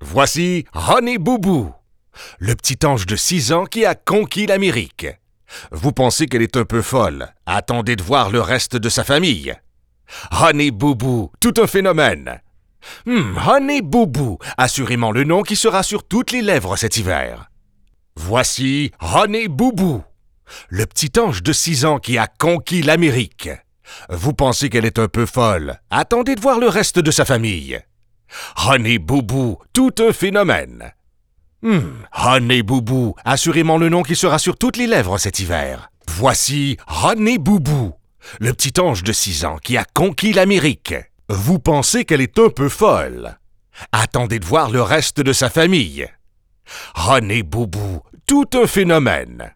Voici Honey Boo Boo, le petit ange de 6 ans qui a conquis l'Amérique. Vous pensez qu'elle est un peu folle? Attendez de voir le reste de sa famille. Honey Boo Boo, tout un phénomène. Honey Boo Boo, assurément le nom qui sera sur toutes les lèvres cet hiver. Voici Honey Boo Boo, le petit ange de 6 ans qui a conquis l'Amérique. Vous pensez qu'elle est un peu folle? Attendez de voir le reste de sa famille. Honey Boo Boo, tout un phénomène. Honey Boo Boo, assurément le nom qui sera sur toutes les lèvres cet hiver. Voici Honey Boo Boo, le petit ange de 6 ans qui a conquis l'Amérique. Vous pensez qu'elle est un peu folle? Attendez de voir le reste de sa famille. Honey Boo Boo, tout un phénomène.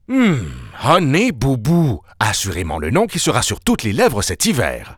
Honey Boo Boo, assurément le nom qui sera sur toutes les lèvres cet hiver.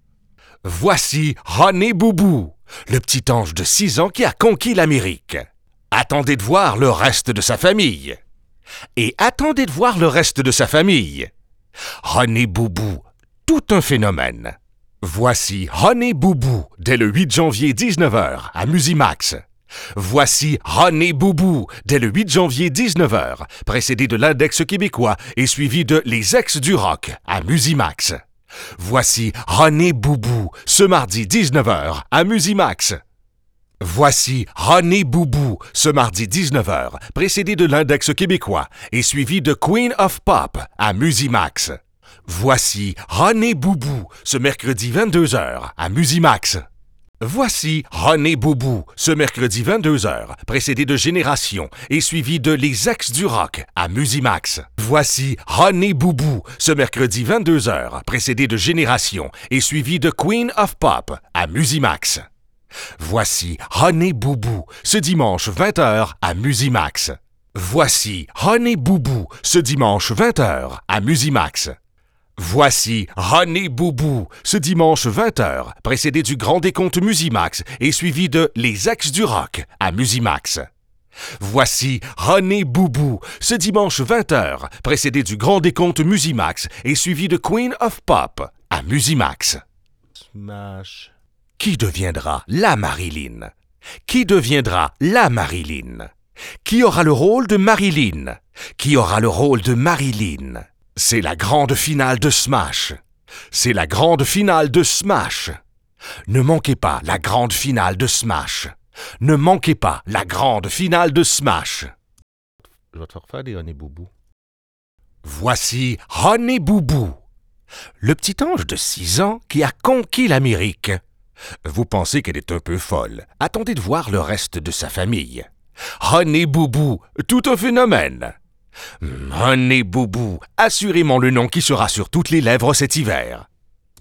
Voici Honey Boo Boo, le petit ange de 6 ans qui a conquis l'Amérique. Attendez de voir le reste de sa famille. Et attendez de voir le reste de sa famille. Honey Boo Boo, tout un phénomène. Voici Honey Boo Boo, dès le 8 janvier 19h à Musimax. Voici Honey Boo Boo, dès le 8 janvier 19h, précédé de l'Index québécois et suivi de Les Ex du rock à Musimax. Voici Honey Boo Boo, ce mardi 19h à Musimax. Voici Honey Boo Boo, ce mardi 19h, précédé de l'Index québécois et suivi de Queen of Pop à Musimax. Voici Honey Boo Boo, ce mercredi 22h à Musimax. Voici Honey Boo Boo, ce mercredi 22h, précédé de Génération et suivi de Les Ex du rock à Musimax. Voici Honey Boo Boo, ce mercredi 22h, précédé de Génération et suivi de Queen of Pop à Musimax. Voici Honey Boo Boo, ce dimanche 20h à Musimax. Voici Honey Boo Boo, ce dimanche 20h à Musimax. Voici Honey Boo Boo, ce dimanche 20h, précédé du Grand Décompte Musimax et suivi de Les Ex du rock à Musimax. Voici Honey Boo Boo, ce dimanche 20h, précédé du Grand Décompte Musimax et suivi de Queen of Pop à Musimax. Smash. Qui deviendra la Marilyn? Qui deviendra la Marilyn? Qui aura le rôle de Marilyn? Qui aura le rôle de Marilyn? C'est la grande finale de Smash. C'est la grande finale de Smash. Ne manquez pas la grande finale de Smash. Ne manquez pas la grande finale de Smash. Je vais te refaire des Honey Boo Boo. Voici Honey Boo Boo, le petit ange de 6 ans qui a conquis l'Amérique. Vous pensez qu'elle est un peu folle. Attendez de voir le reste de sa famille. Honey Boo Boo, tout un phénomène. Honey Boo Boo, assurément le nom qui sera sur toutes les lèvres cet hiver.